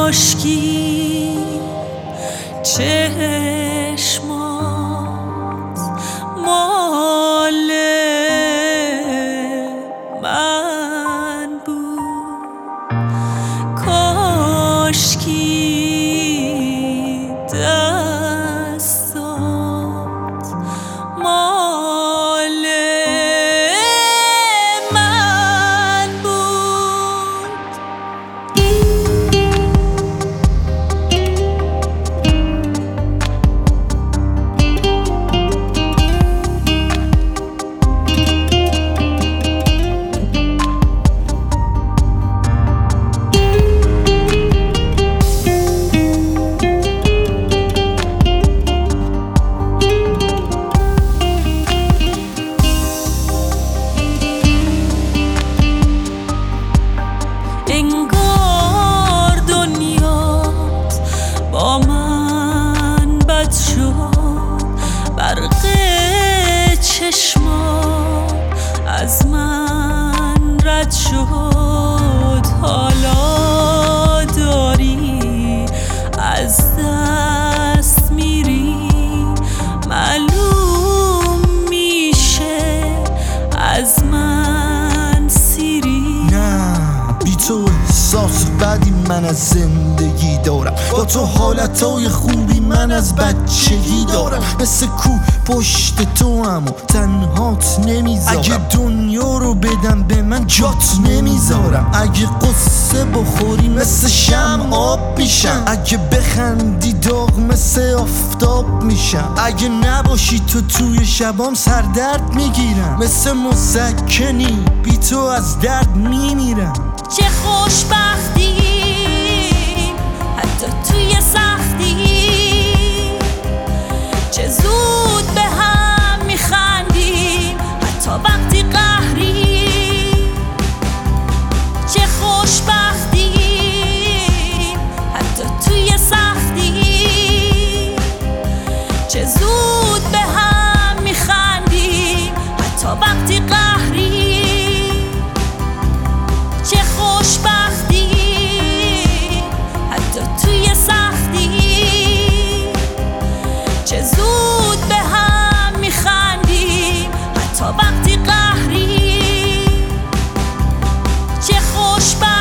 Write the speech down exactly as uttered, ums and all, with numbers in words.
کاشکی چشمات مال من بود، کاشکی دستات مال من بود. انگار دنیات با من بد شد، برق چشمات از من رد شد. حالا داری از دست میری، معلوم میشه از من سیری. نه بی تو احساس بدی من از زندگی دارم، با تو حالتهای خوبی من از بچگی دارم. مثل کو پشت تو همو تنهات نمیذارم، اگه دنیا رو بدم به من جات نمیذارم. اگه قصه بخوری مثل شمع آب میشم، اگه بخندی داغ مثل آفتاب میشم. اگه نباشی تو توی شبام سردرد میگیرم، مثل مسکنی بی تو از درد میمیرم. چه خوشبختی حتی توی سختی، چه زود به هم میخندیم حتی وقتی قهری. چه خوشبختی حتی توی سختی، چه زود به هم میخندیم حتی وقتی قهری. چه خوشبختی حتی توی سختی، چه زود به هم میخندیم حتی وقتی قهری. چه خوشبختی